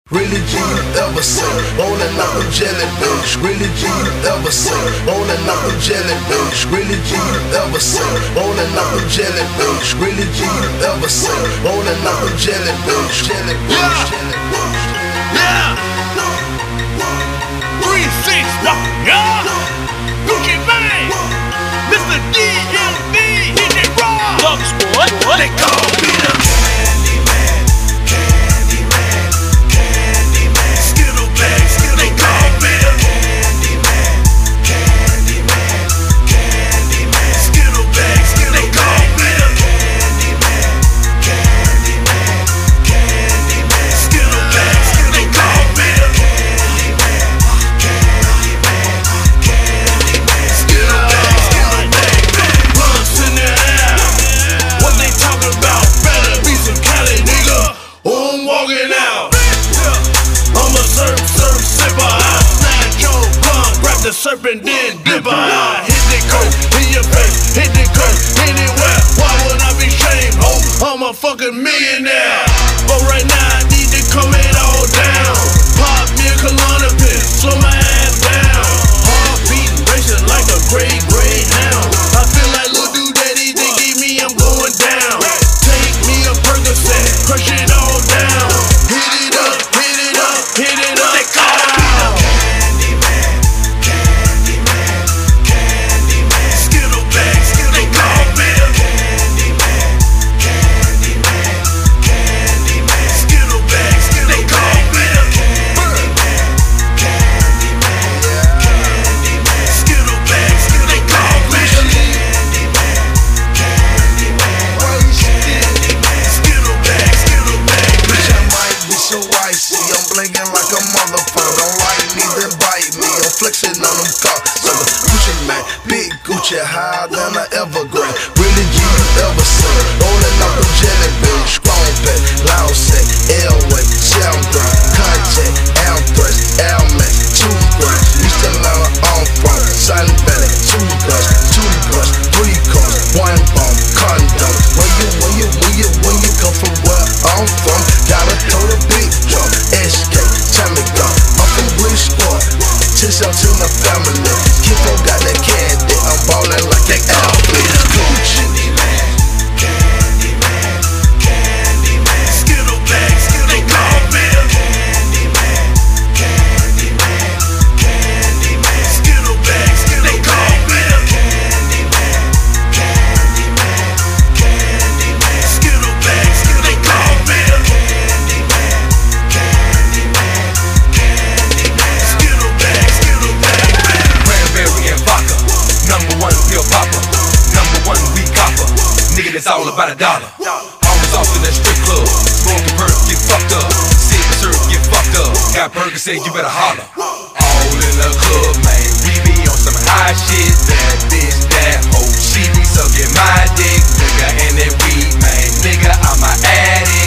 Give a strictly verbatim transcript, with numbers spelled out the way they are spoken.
Really G you ever say, rolling out them jelly beans. Really G you ever say, rolling out them jelly beans. Really G you ever say, rolling out them jelly beans. Really G you ever say, rolling out them jelly beans. Jelly beans, jelly beans. Yeah. Three six, yeah. Gucci Mane, Mister D M V, hit it raw. Love Sport, they call me the Candyman, Candyman, Candyman. Skittle bags, they call me the Candyman, Candyman, Candyman. Skittle bags, they call me the Candyman, Candyman, Candyman. Skittle bags, they call me the Candyman, Candyman, Candyman. Skittle bags, skittle bags. Blunts in the air, what they talking about? Better be some Cali, nigga, or I'm walking out. I'm a surf, surf, sipper. I snatch your blunt, grab the serpent, then dip her out. Hit the coat in your face, hit the coat anywhere. Why would I be ashamed? Oh, I'm a fucking millionaire. But right now I need to come it all down. Pop me a Klonopin, slow my ass down. Heart beating, racing like a great greyhound. I feel like Lil Dude Daddy, they gave me, I'm going down. Take me a Percocet, crush it all down. Hit it up, hit it up, hit it up. They call me the Candyman, Candyman, Candyman. Skittle bags, they call me the Candyman, Candyman, Candyman. Skittle bags, they call me the Candyman, Candyman, Candyman. Skittle bags, they call me the Candyman, Candyman, Candyman. Skittle bags, skittle bags. Bitch, I might be so icy. I'm blinking like a motherfucker. Don't like me, then bite me. I'm flexing on them cars. So the Gucci man, big Gucci, higher than an evergreen. Really G you ever say, rolling out them jelly beans. Strong back, loud set, airway, sound grind, contact, anthrax, airmax, toothbrush. East Atlanta, I'm from Sun Valley, two guns, two guns, three cars, one bomb, condom. Where you, where you, where you, where you come from? Where I'm from, gotta throw the big drum. S K, time to go. I'm from Green Sport, tips out to my family. Kifo got that candy, I'm ballin' like an athlete. Gucci. Candyman, Candyman. Skittle bags, they call me the Candyman, Candyman, Candyman. Skittle bags, they call me the Candyman, Candyman, Candyman. Skittle bags, they call me the Candyman, Candyman, Candyman. Skittle bags, skittle bags. Cranberry and vodka, number one pill popper, number one weed copper. Nigga, it's all about a dollar. Always off in that strip club, smoking perk, get fucked up. Sipping syrup, get fucked up. Got Perkins say you better holler. All in the club, man, we be on some high shit. That bitch, that hoe, she be sucking my dick, nigga, and that weed, man, nigga, I'm a addict.